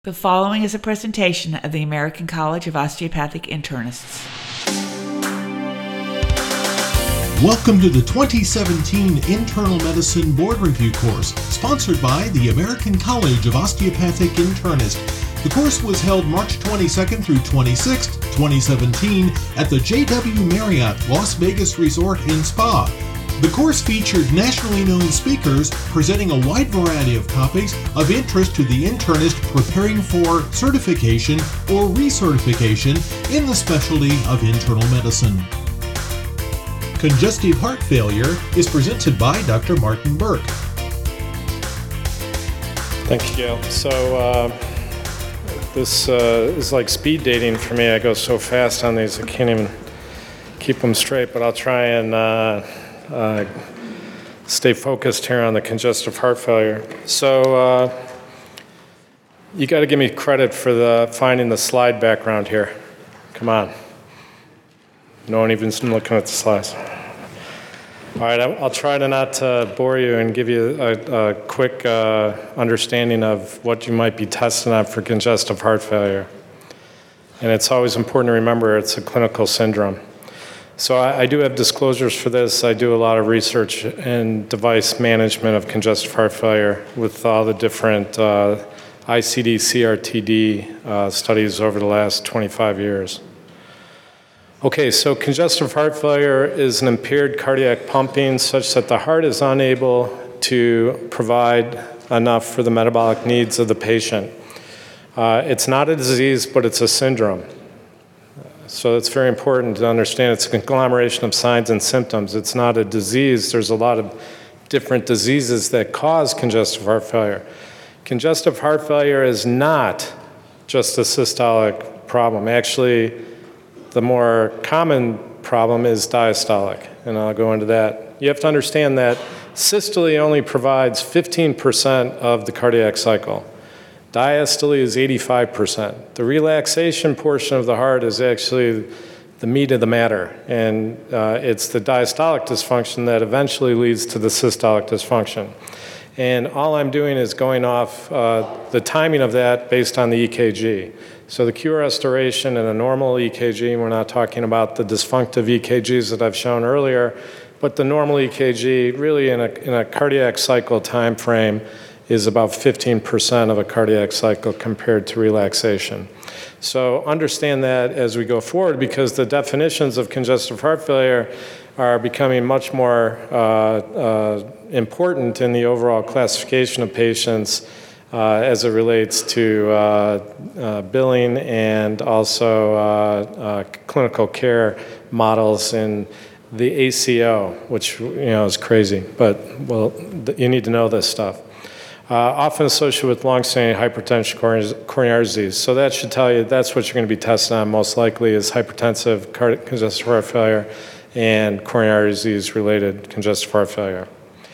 The following is a presentation of the American College of Osteopathic Internists. Welcome to the 2017 Internal Medicine Board Review course, sponsored by the American College of Osteopathic Internists. The course was held March 22nd through 26th, 2017 at the JW Marriott Las Vegas Resort and Spa. The course featured nationally known speakers presenting a wide variety of topics of interest to the internist preparing for certification or recertification in the specialty of internal medicine. Congestive heart failure is presented by Dr. Martin Burke. Thank you, Gail. So this is like speed dating for me. I go so fast on these I can't even keep them straight, but I'll try and stay focused here on the congestive heart failure. So you got to give me credit for finding the slide background here. Come on. No one even's looking at the slides. All right, I'll try to not bore you and give you a quick understanding of what you might be testing on for congestive heart failure. And it's always important to remember it's a clinical syndrome. So I do have disclosures for this. I do a lot of research and device management of congestive heart failure with all the different ICD, CRTD studies over the last 25 years. Okay, so congestive heart failure is an impaired cardiac pumping such that the heart is unable to provide enough for the metabolic needs of the patient. It's not a disease, but it's a syndrome. So it's very important to understand it's a conglomeration of signs and symptoms. It's not a disease. There's a lot of different diseases that cause congestive heart failure. Congestive heart failure is not just a systolic problem. Actually, the more common problem is diastolic, and I'll go into that. You have to understand that systole only provides 15% of the cardiac cycle. Diastole is 85%. The relaxation portion of the heart is actually the meat of the matter, and it's the diastolic dysfunction that eventually leads to the systolic dysfunction. And all I'm doing is going off the timing of that based on the EKG. So the Q restoration in a normal EKG, we're not talking about the dysfunctive EKGs that I've shown earlier, but the normal EKG really in a cardiac cycle time frame is about 15% of a cardiac cycle compared to relaxation. So understand that as we go forward, because the definitions of congestive heart failure are becoming much more important in the overall classification of patients as it relates to billing and also clinical care models in the ACO, which is crazy, but well, you need to know this stuff. Often associated with long-standing hypertension, coronary disease. So that should tell you that's what you're going to be testing on most likely is hypertensive congestive heart failure and coronary disease-related congestive heart failure.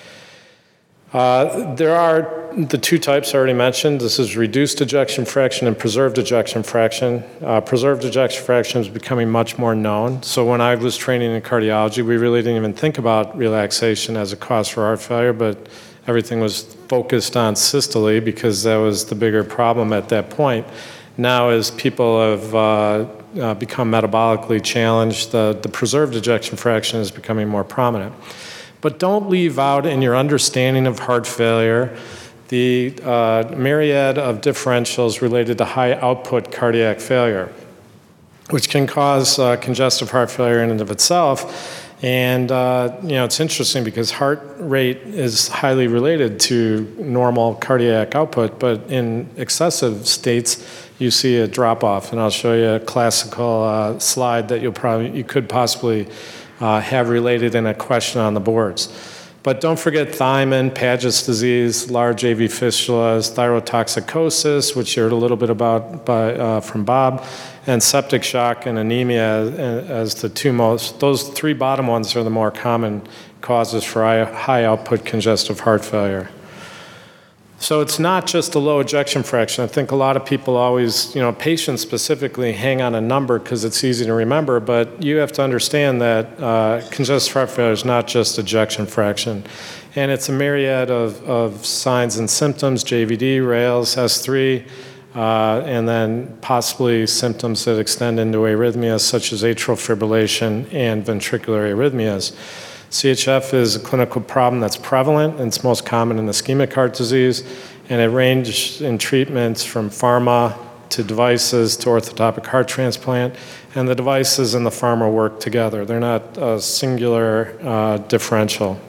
There are the two types I already mentioned. This is reduced ejection fraction and preserved ejection fraction. Preserved ejection fraction is becoming much more known. So when I was training in cardiology, we really didn't even think about relaxation as a cause for heart failure, but everything was focused on systole because that was the bigger problem at that point. Now, as people have become metabolically challenged, the preserved ejection fraction is becoming more prominent. But don't leave out in your understanding of heart failure the myriad of differentials related to high output cardiac failure, which can cause congestive heart failure in and of itself. And it's interesting because heart rate is highly related to normal cardiac output, but in excessive states, you see a drop-off. And I'll show you a classical slide that you could possibly have related in a question on the boards. But don't forget thiamine, Paget's disease, large AV fistulas, thyrotoxicosis, which you heard a little bit about from Bob, and septic shock and anemia as the two most. Those three bottom ones are the more common causes for high output congestive heart failure. So it's not just a low ejection fraction. I think a lot of people always, patients specifically, hang on a number because it's easy to remember, but you have to understand that congestive heart failure is not just ejection fraction. And it's a myriad of signs and symptoms, JVD, Rales, S3, and then possibly symptoms that extend into arrhythmias such as atrial fibrillation and ventricular arrhythmias. CHF is a clinical problem that's prevalent, and it's most common in ischemic heart disease, and it ranges in treatments from pharma to devices to orthotopic heart transplant, and the devices and the pharma work together. They're not a singular differential.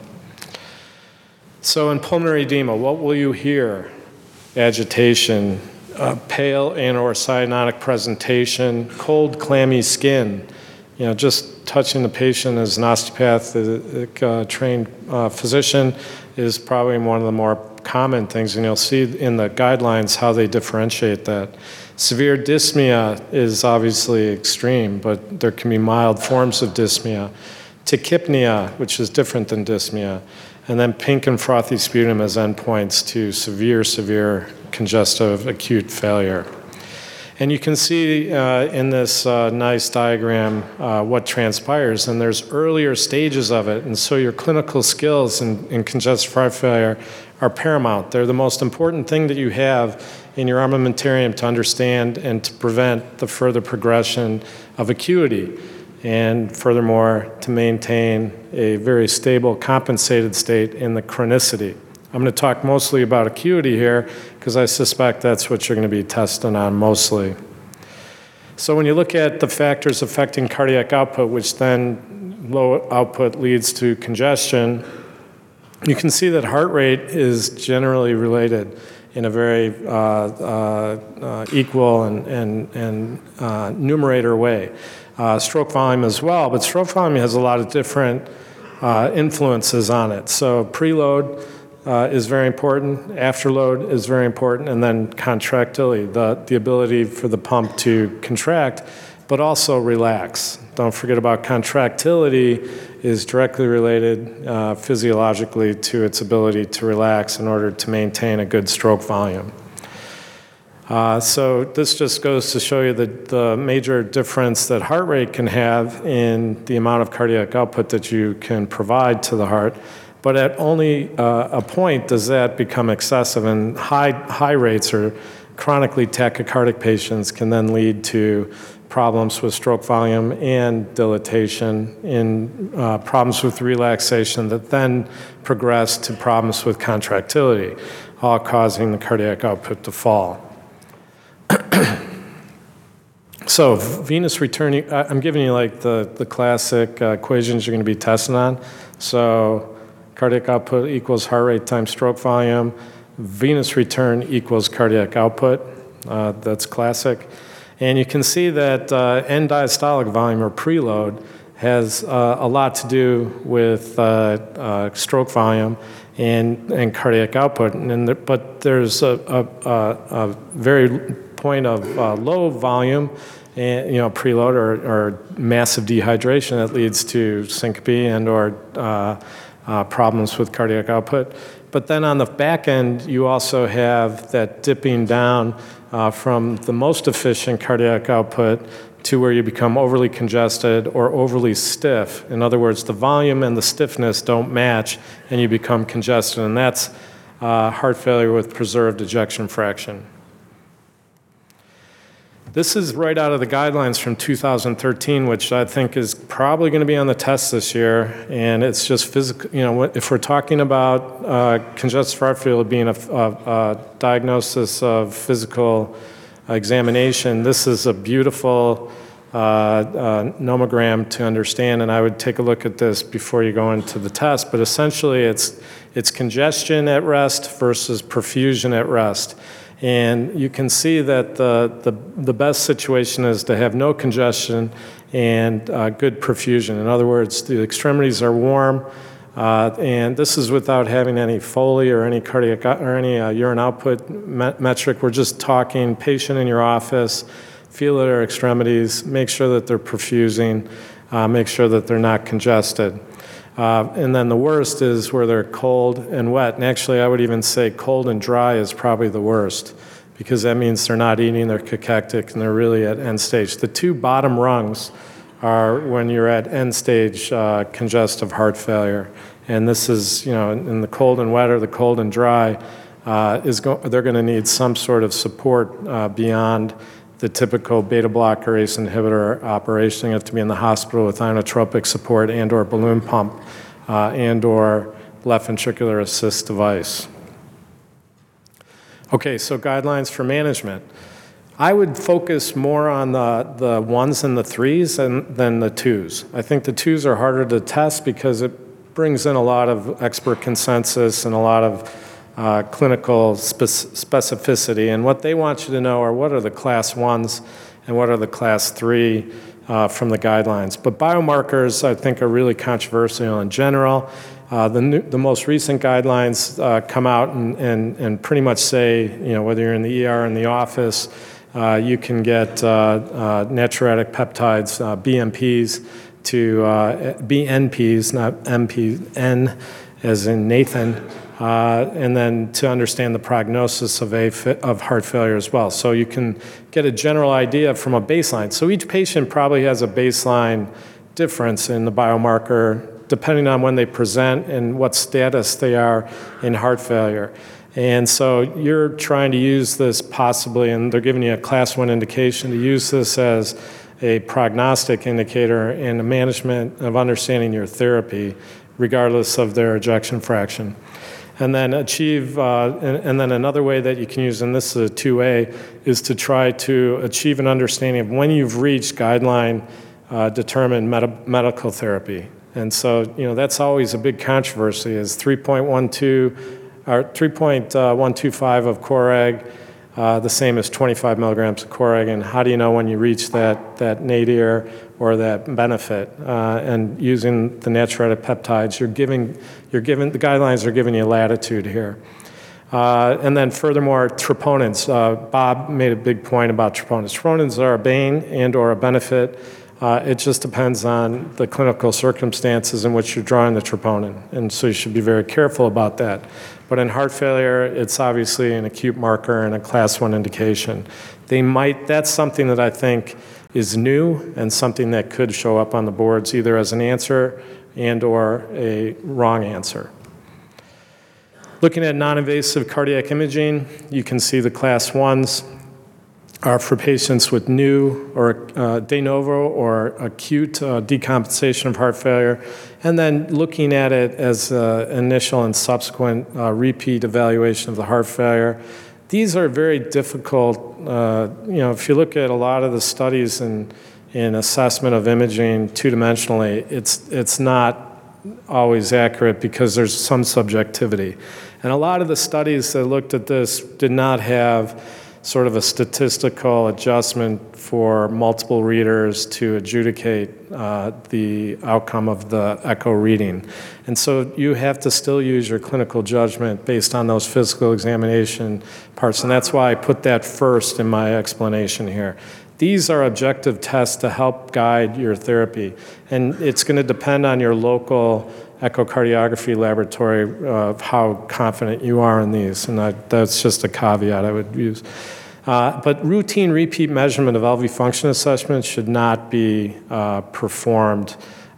So in pulmonary edema, what will you hear? Agitation, pale and/or cyanotic presentation, cold, clammy skin. You know, just touching the patient as an osteopathic trained physician is probably one of the more common things, and you'll see in the guidelines how they differentiate that. Severe dyspnea is obviously extreme, but there can be mild forms of dyspnea. Tachypnea, which is different than dyspnea, and then pink and frothy sputum as endpoints to severe congestive acute failure. And you can see in this nice diagram what transpires, and there's earlier stages of it, and so your clinical skills in congestive heart failure are paramount. They're the most important thing that you have in your armamentarium to understand and to prevent the further progression of acuity, and furthermore, to maintain a very stable, compensated state in the chronicity. I'm going to talk mostly about acuity here because I suspect that's what you're going to be testing on mostly. So when you look at the factors affecting cardiac output, which then low output leads to congestion, you can see that heart rate is generally related in a very equal and numerator way. Stroke volume as well, but stroke volume has a lot of different influences on it. So preload is very important, afterload is very important, and then contractility, the ability for the pump to contract, but also relax. Don't forget about contractility is directly related physiologically to its ability to relax in order to maintain a good stroke volume. So this just goes to show you the major difference that heart rate can have in the amount of cardiac output that you can provide to the heart. But at only a point does that become excessive, and high rates or chronically tachycardic patients can then lead to problems with stroke volume and dilatation, in problems with relaxation that then progress to problems with contractility, all causing the cardiac output to fall. So venous return, I'm giving you like the classic equations you're going to be testing on. So cardiac output equals heart rate times stroke volume. Venous return equals cardiac output. That's classic. And you can see that end diastolic volume or preload has a lot to do with stroke volume and cardiac output. But there's a very point of low volume, and, preload or massive dehydration that leads to syncope and or problems with cardiac output. But then on the back end, you also have that dipping down from the most efficient cardiac output to where you become overly congested or overly stiff. In other words, the volume and the stiffness don't match, and you become congested, and that's heart failure with preserved ejection fraction. This is right out of the guidelines from 2013, which I think is probably going to be on the test this year. And it's just physical, if we're talking about congestive heart failure being a diagnosis of physical examination, this is a beautiful nomogram to understand. And I would take a look at this before you go into the test. But essentially, it's congestion at rest versus perfusion at rest. And you can see that the best situation is to have no congestion and good perfusion. In other words, the extremities are warm, and this is without having any Foley or any cardiac or any urine output metric. We're just talking patient in your office, feel at their extremities, make sure that they're perfusing, make sure that they're not congested. And then the worst is where they're cold and wet. And actually, I would even say cold and dry is probably the worst, because that means they're not eating, they're cachectic, and they're really at end stage. The two bottom rungs are when you're at end stage congestive heart failure. And this is, in the cold and wet or the cold and dry, they're going to need some sort of support beyond the typical beta blocker ACE inhibitor operation. You have to be in the hospital with inotropic support and or balloon pump and or left ventricular assist device. Okay, so guidelines for management. I would focus more on the ones and the threes than the twos. I think the twos are harder to test because it brings in a lot of expert consensus and a lot of clinical specificity. And what they want you to know are what are the class ones and what are the class three from the guidelines. But biomarkers, I think, are really controversial in general. The most recent guidelines come out and pretty much say, whether you're in the ER or in the office, you can get natriuretic peptides, BMPs, to BNPs, not MP, N as in Nathan, and then to understand the prognosis of heart failure as well. So you can get a general idea from a baseline. So each patient probably has a baseline difference in the biomarker depending on when they present and what status they are in heart failure. And so you're trying to use this possibly, and they're giving you a class 1 indication, to use this as a prognostic indicator in the management of understanding your therapy, regardless of their ejection fraction. And then and then another way that you can use, and this is a 2A, is to try to achieve an understanding of when you've reached guideline determined medical therapy. And so, that's always a big controversy, is 3.12 or 3.125 of Coreg, the same as 25 milligrams of Coreg, and how do you know when you reach that nadir or that benefit? And using the natriuretic peptides, the guidelines are giving you latitude here. And then furthermore, troponins. Bob made a big point about troponins. Troponins are a bane and or a benefit. It just depends on the clinical circumstances in which you're drawing the troponin, and so you should be very careful about that. But in heart failure, it's obviously an acute marker and a class 1 indication. That's something that I think is new and something that could show up on the boards either as an answer and or a wrong answer. Looking at non-invasive cardiac imaging, you can see the class 1s are for patients with new or de novo or acute decompensation of heart failure, and then looking at it as initial and subsequent repeat evaluation of the heart failure. These are very difficult. If you look at a lot of the studies in assessment of imaging two-dimensionally, it's not always accurate because there's some subjectivity. And a lot of the studies that looked at this did not have sort of a statistical adjustment for multiple readers to adjudicate the outcome of the echo reading. And so you have to still use your clinical judgment based on those physical examination parts, and that's why I put that first in my explanation here. These are objective tests to help guide your therapy, and it's going to depend on your local echocardiography laboratory of how confident you are in these, and that's just a caveat I would use. But routine repeat measurement of LV function assessment should not be performed,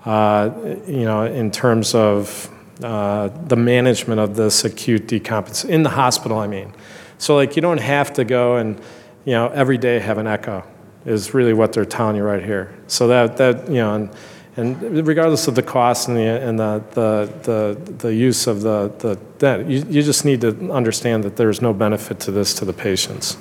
in terms of the management of this acute decompensation in the hospital. I mean, so you don't have to go and every day have an echo, is really what they're telling you right here. So and regardless of the cost and the use of that, you just need to understand that there's no benefit to this to the patients.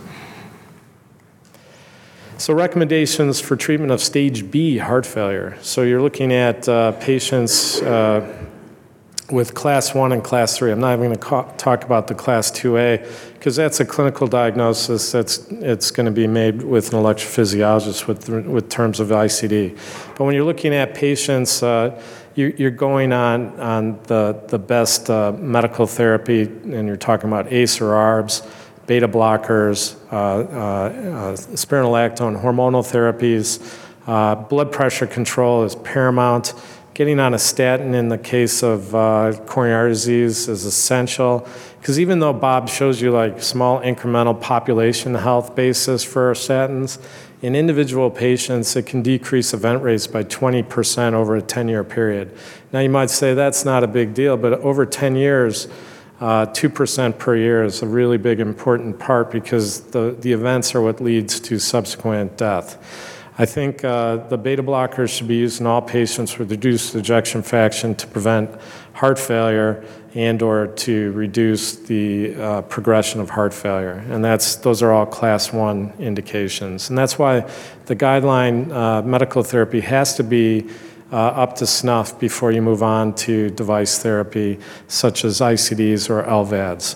So recommendations for treatment of stage B heart failure. So you're looking at patients with class 1 and class 3. I'm not even going to talk about the class 2A because that's a clinical diagnosis it's going to be made with an electrophysiologist with terms of ICD. But when you're looking at patients, you're going on the best medical therapy, and you're talking about ACE or ARBs, beta blockers, spironolactone, hormonal therapies. Blood pressure control is paramount. Getting on a statin in the case of coronary artery disease is essential, because even though Bob shows you small incremental population health basis for statins, in individual patients it can decrease event rates by 20% over a 10-year period. Now you might say that's not a big deal, but over 10 years 2% per year is a really big, important part because the events are what leads to subsequent death. I think the beta blockers should be used in all patients with reduced ejection fraction to prevent heart failure and or to reduce the progression of heart failure. And those are all class 1 indications. And that's why the guideline medical therapy has to be up to snuff before you move on to device therapy such as ICDs or LVADs.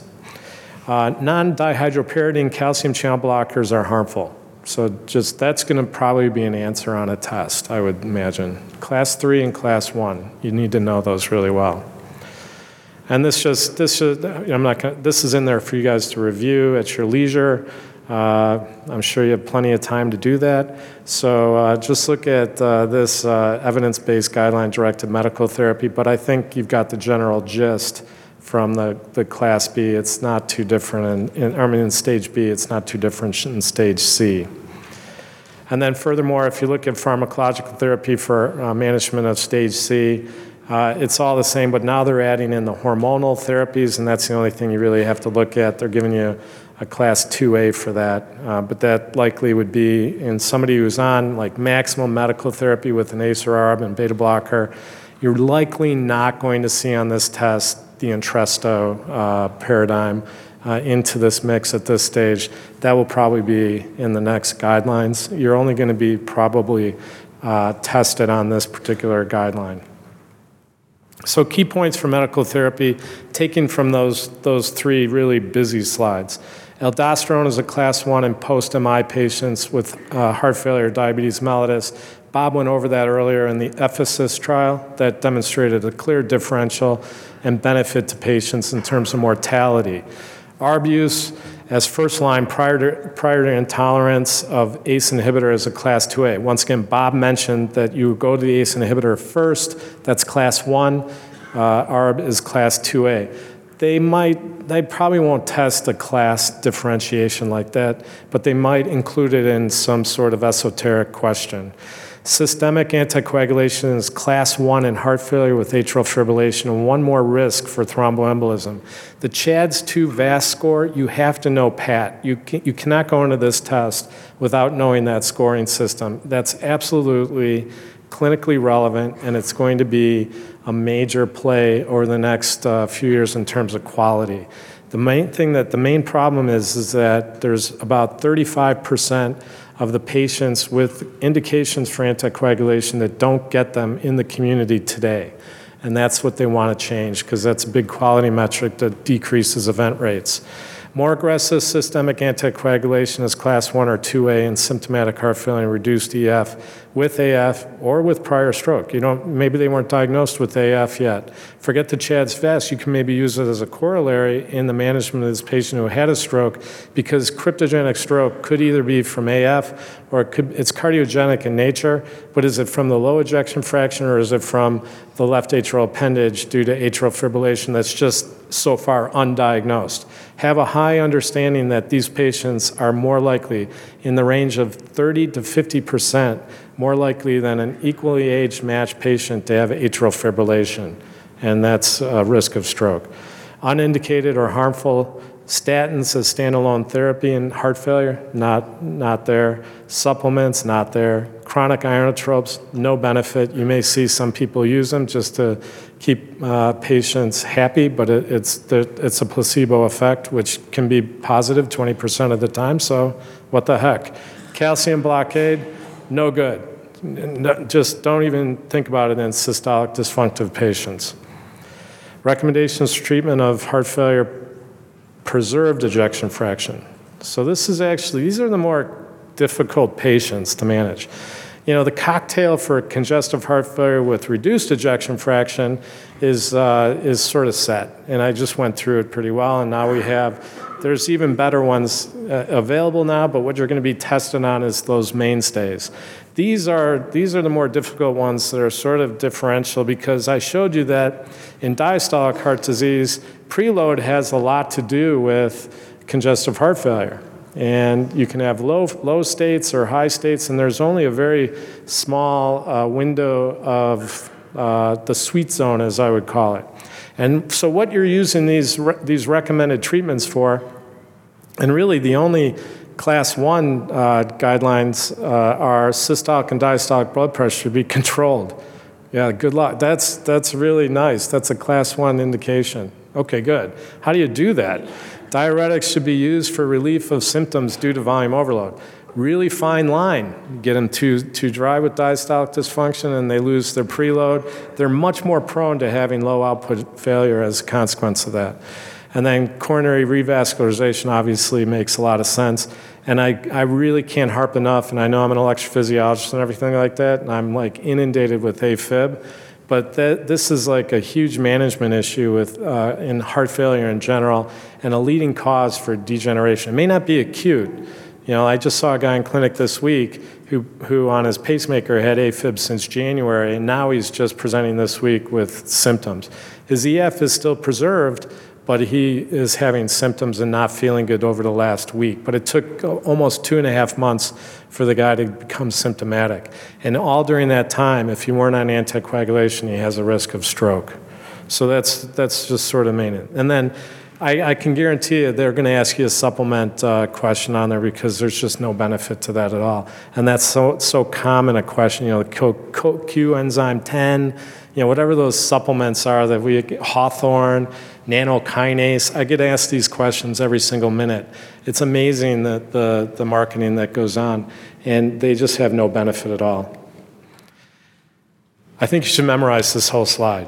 Non-dihydropyridine calcium channel blockers are harmful. So that's going to probably be an answer on a test, I would imagine. Class 3 and class 1, you need to know those really well. And this is in there for you guys to review at your leisure. I'm sure you have plenty of time to do that. So just look at this evidence-based guideline-directed medical therapy, but I think you've got the general gist from the class B. It's not too different in stage B, it's not too different in stage C. And then furthermore, if you look at pharmacological therapy for management of stage C, it's all the same, but now they're adding in the hormonal therapies, and that's the only thing you really have to look at. They're giving you a class 2A for that, but that likely would be in somebody who's on like maximum medical therapy with an ACE or ARB and beta blocker. You're likely not going to see on this test the Entresto paradigm into this mix at this stage. That will probably be in the next guidelines. You're only going to be probably tested on this particular guideline. So key points for medical therapy, taken from those three really busy slides. Aldosterone is a class 1 in post-MI patients with heart failure, diabetes mellitus. Bob went over that earlier in the EPHASIS trial that demonstrated a clear differential and benefit to patients in terms of mortality. ARB use as first line prior to intolerance of ACE inhibitor is a class 2A. Once again, Bob mentioned that you go to the ACE inhibitor first. That's class 1. ARB is class 2A. They probably won't test a class differentiation like that, but they might include it in some sort of esoteric question. Systemic anticoagulation is class 1 in heart failure with atrial fibrillation and one more risk for thromboembolism. The CHADS-2 VAS score, you have to know PAT. You cannot go into this test without knowing that scoring system. That's absolutely clinically relevant, and it's going to be a major play over the next few years in terms of quality. The main problem is that there's about 35% of the patients with indications for anticoagulation that don't get them in the community today. And that's what they want to change because that's a big quality metric that decreases event rates. More aggressive systemic anticoagulation is class 1 or 2A in symptomatic heart failure and reduced EF with AF or with prior stroke. Maybe they weren't diagnosed with AF yet. Forget the CHADS-VAS. You can maybe use it as a corollary in the management of this patient who had a stroke because cryptogenic stroke could either be from AF or it's cardiogenic in nature, but is it from the low ejection fraction or is it from the left atrial appendage due to atrial fibrillation that's just so far undiagnosed? Have a high understanding that these patients are more likely, in the range of 30 to 50%, more likely than an equally age matched patient to have atrial fibrillation, and that's a risk of stroke. Unindicated or harmful statins as standalone therapy in heart failure, not there. Supplements, not there. Chronic ionotropes, no benefit. You may see some people use them just to keep patients happy, but it's a placebo effect, which can be positive 20% of the time, so what the heck. Calcium blockade, no good. Just don't even think about it in systolic dysfunctive patients. Recommendations for treatment of heart failure, preserved ejection fraction. So these are the more difficult patients to manage. The cocktail for congestive heart failure with reduced ejection fraction is sort of set, and I just went through it pretty well, and now there's even better ones available now, but what you're going to be tested on is those mainstays. These are the more difficult ones that are sort of differential because I showed you that in diastolic heart disease, preload has a lot to do with congestive heart failure. And you can have low states or high states, and there's only a very small window of the sweet zone, as I would call it. And so what you're using these recommended treatments for, and really the only class 1 guidelines are systolic and diastolic blood pressure should be controlled. Yeah, good luck. That's really nice. That's a class 1 indication. Okay, good. How do you do that? Diuretics should be used for relief of symptoms due to volume overload. Really fine line. Get them too dry with diastolic dysfunction and they lose their preload. They're much more prone to having low output failure as a consequence of that. And then coronary revascularization obviously makes a lot of sense. And I really can't harp enough, and I know I'm an electrophysiologist and everything like that, and I'm like inundated with AFib, but this is like a huge management issue in heart failure in general and a leading cause for degeneration. It may not be acute. I just saw a guy in clinic this week who on his pacemaker had AFib since January, and now he's just presenting this week with symptoms. His EF is still preserved, but he is having symptoms and not feeling good over the last week. But it took almost 2.5 months for the guy to become symptomatic. And all during that time, if you weren't on anticoagulation, he has a risk of stroke. So that's just sort of maintenance. And then I can guarantee you they're going to ask you a supplement question on there because there's just no benefit to that at all. And that's so common a question, coenzyme 10, whatever those supplements are that we get, Hawthorne, nanokinase. I get asked these questions every single minute. It's amazing that the marketing that goes on, and they just have no benefit at all. I think you should memorize this whole slide.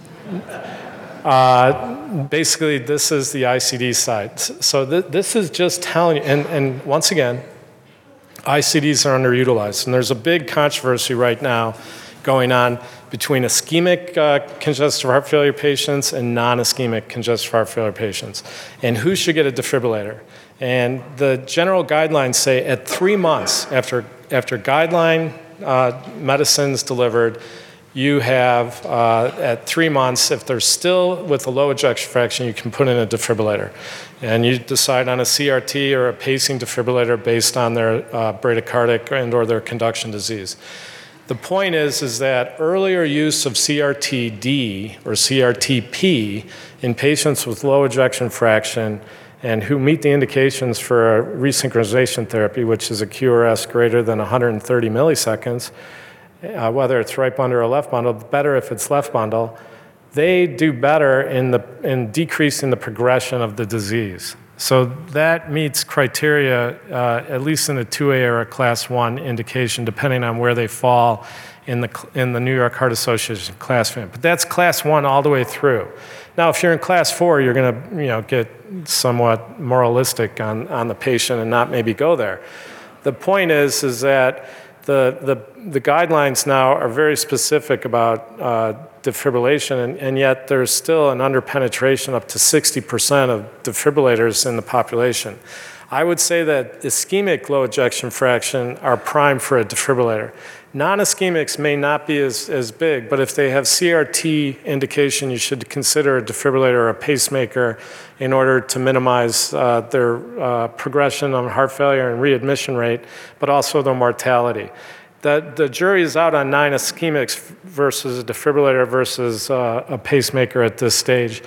Basically, this is the ICD side. So this is just telling you, and once again, ICDs are underutilized, and there's a big controversy right now going on between ischemic congestive heart failure patients and non-ischemic congestive heart failure patients, and who should get a defibrillator. And the general guidelines say at 3 months after guideline medicines delivered, you have at 3 months, if they're still with a low ejection fraction, you can put in a defibrillator. And you decide on a CRT or a pacing defibrillator based on their bradycardic and or their conduction disease. The point is that earlier use of CRT-D or CRT-P in patients with low ejection fraction and who meet the indications for a resynchronization therapy, which is a QRS greater than 130 milliseconds, whether it's right bundle or left bundle, better if it's left bundle, they do better in decreasing the progression of the disease. So that meets criteria, at least in the 2A or a class 1 indication, depending on where they fall in the New York Heart Association class family. But that's class 1 all the way through. Now, if you're in class 4, you're going to get somewhat moralistic on the patient and not maybe go there. The point is that the guidelines now are very specific about defibrillation, and yet there's still an underpenetration up to 60% of defibrillators in the population. I would say that ischemic low ejection fraction are primed for a defibrillator. Non-ischemics may not be as big, but if they have CRT indication, you should consider a defibrillator or a pacemaker in order to minimize their progression on heart failure and readmission rate, but also their mortality. The jury is out on non-ischemics versus a defibrillator versus a pacemaker at this stage.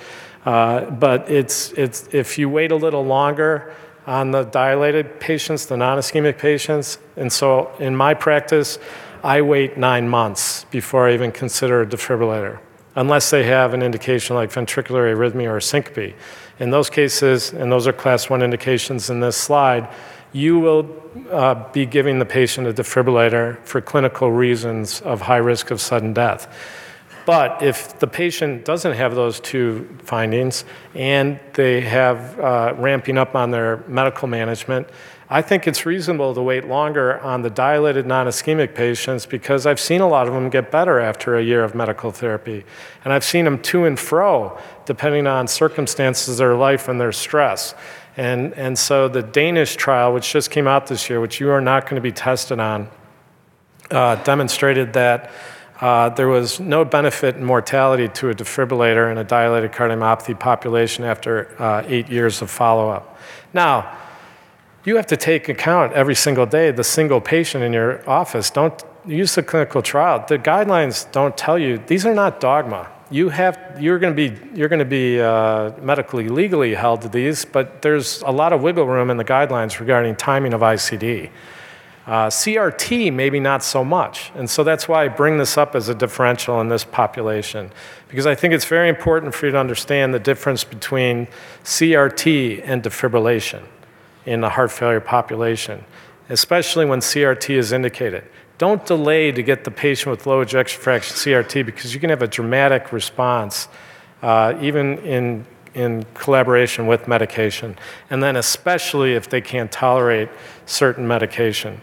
But if you wait a little longer on the dilated patients, the non-ischemic patients, and so in my practice, I wait 9 months before I even consider a defibrillator, unless they have an indication like ventricular arrhythmia or syncope. In those cases, and those are class 1 indications in this slide, you will be giving the patient a defibrillator for clinical reasons of high risk of sudden death. But if the patient doesn't have those 2 findings and they have ramping up on their medical management, I think it's reasonable to wait longer on the dilated non-ischemic patients because I've seen a lot of them get better after a year of medical therapy. And I've seen them to and fro, depending on circumstances of their life and their stress. And so the Danish trial, which just came out this year, which you are not going to be tested on, demonstrated that there was no benefit in mortality to a defibrillator in a dilated cardiomyopathy population after 8 years of follow-up. Now, you have to take account every single day the single patient in your office. Don't use the clinical trial. The guidelines don't tell you. These are not dogma. you're going to be medically legally held to these, but there's a lot of wiggle room in the guidelines regarding timing of ICD. CRT, maybe not so much. And so that's why I bring this up as a differential in this population, because I think it's very important for you to understand the difference between CRT and defibrillation in the heart failure population, especially when CRT is indicated. Don't delay to get the patient with low ejection fraction CRT, because you can have a dramatic response, even in collaboration with medication, and then especially if they can't tolerate certain medication.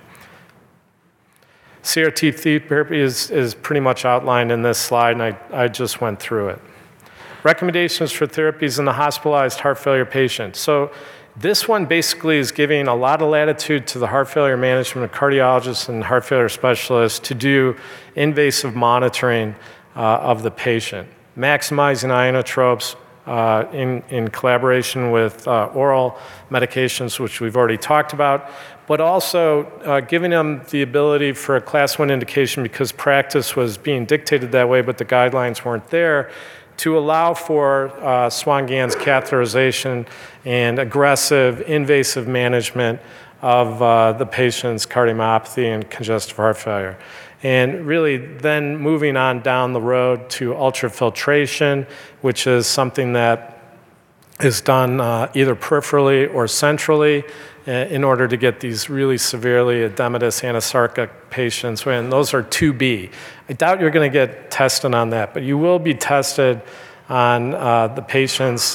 CRT therapy is pretty much outlined in this slide, and I just went through it. Recommendations for therapies in the hospitalized heart failure patient. So this one basically is giving a lot of latitude to the heart failure management of cardiologists and heart failure specialists to do invasive monitoring of the patient, maximizing inotropes in collaboration with oral medications, which we've already talked about, but also giving them the ability for a class 1 indication, because practice was being dictated that way, but the guidelines weren't there, to allow for Swan-Ganz catheterization and aggressive invasive management of the patient's cardiomyopathy and congestive heart failure. And really then moving on down the road to ultrafiltration, which is something that is done either peripherally or centrally in order to get these really severely edematous anasarca patients, and those are 2B. I doubt you're going to get tested on that, but you will be tested on the patients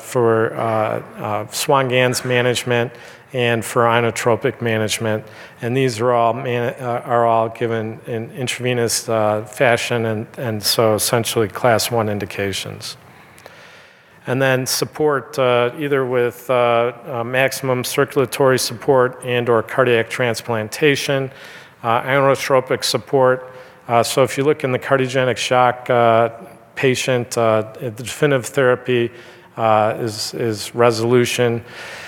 for Swan-Ganz management and for inotropic management, and these are all given in intravenous fashion, and so essentially class 1 indications. And then support either with maximum circulatory support and or cardiac transplantation, inotropic support. So if you look in the cardiogenic shock patient, the definitive therapy is resolution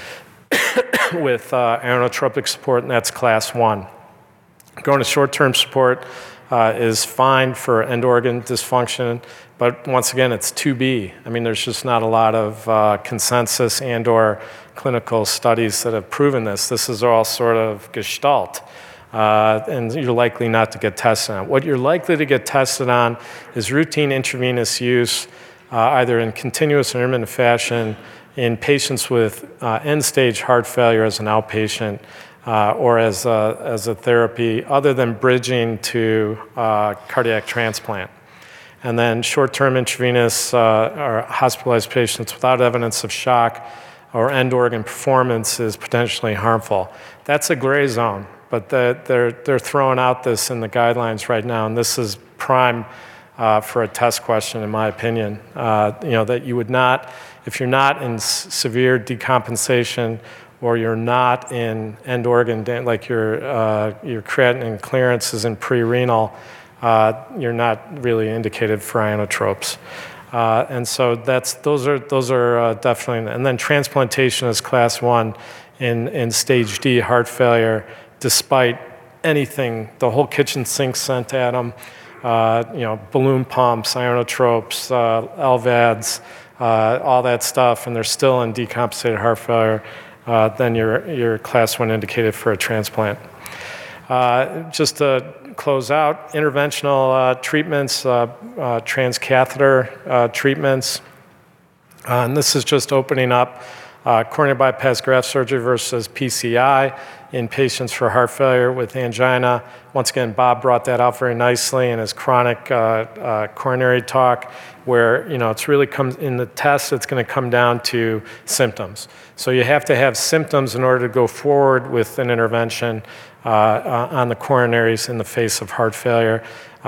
with inotropic support, and that's class 1. Going to short-term support is fine for end organ dysfunction, but once again, it's 2B. I mean, there's just not a lot of consensus and or clinical studies that have proven this. This is all sort of gestalt, and you're likely not to get tested on. What you're likely to get tested on is routine intravenous use, either in continuous or intermittent fashion, in patients with end-stage heart failure as an outpatient, or as a therapy other than bridging to cardiac transplant. And then short-term intravenous or hospitalized patients without evidence of shock or end organ performance is potentially harmful. That's a gray zone, but they're throwing out this in the guidelines right now, and this is prime for a test question, in my opinion. That you would not, if you're not in severe decompensation or you're not in end organ, like your creatinine clearance is in pre-renal, you're not really indicated for inotropes. And so those are definitely, and then transplantation is class 1 in stage D heart failure, despite anything, the whole kitchen sink sent at them, balloon pumps, inotropes, LVADs, all that stuff, and they're still in decompensated heart failure, then you're class 1 indicated for a transplant. Just to close out, interventional treatments, transcatheter treatments, and this is just opening up coronary bypass graft surgery versus PCI in patients for heart failure with angina. Once again, Bob brought that out very nicely in his chronic coronary talk, where it's really comes in the test. It's going to come down to symptoms. So you have to have symptoms in order to go forward with an intervention on the coronaries in the face of heart failure,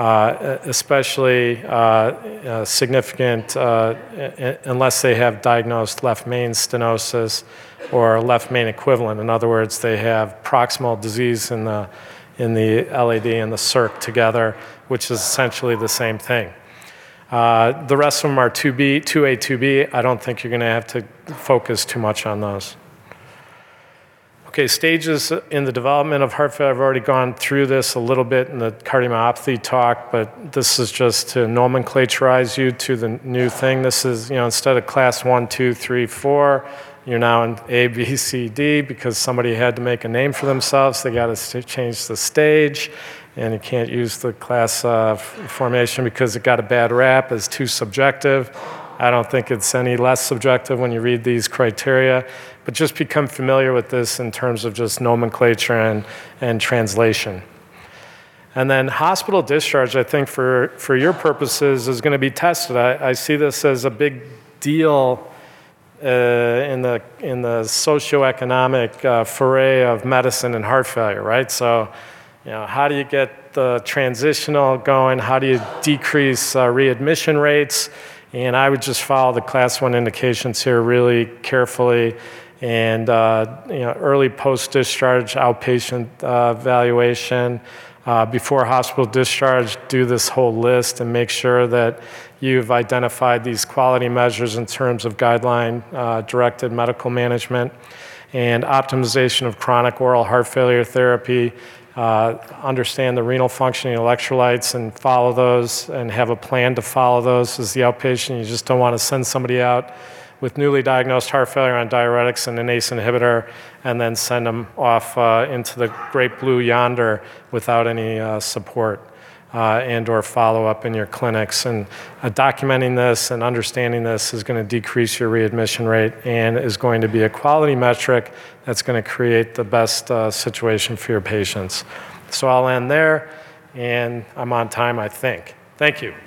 especially significant unless they have diagnosed left main stenosis or left main equivalent. In other words, they have proximal disease in the LAD and the circ together, which is essentially the same thing. The rest of them are 2A, 2B. I don't think you're going to have to focus too much on those. Okay, stages in the development of heart failure. I've already gone through this a little bit in the cardiomyopathy talk, but this is just to nomenclaturize you to the new thing. This is, instead of class 1, 2, 3, 4, you're now in A, B, C, D because somebody had to make a name for themselves. They got to change the stage, and you can't use the class formation because it got a bad rap as too subjective. I don't think it's any less subjective when you read these criteria, but just become familiar with this in terms of just nomenclature and translation. And then hospital discharge, I think for your purposes, is going to be tested. I see this as a big deal in the socioeconomic foray of medicine and heart failure, right? So, how do you get the transitional going? How do you decrease readmission rates? And I would just follow the class 1 indications here really carefully. And early post-discharge outpatient evaluation. Before hospital discharge, do this whole list and make sure that you've identified these quality measures in terms of guideline-directed medical management and optimization of chronic oral heart failure therapy. Understand the renal functioning electrolytes and follow those and have a plan to follow those as the outpatient. You just don't want to send somebody out with newly diagnosed heart failure on diuretics and an ACE inhibitor and then send them off into the great blue yonder without any support and or follow-up in your clinics. And documenting this and understanding this is going to decrease your readmission rate and is going to be a quality metric that's going to create the best situation for your patients. So I'll end there, and I'm on time, I think. Thank you.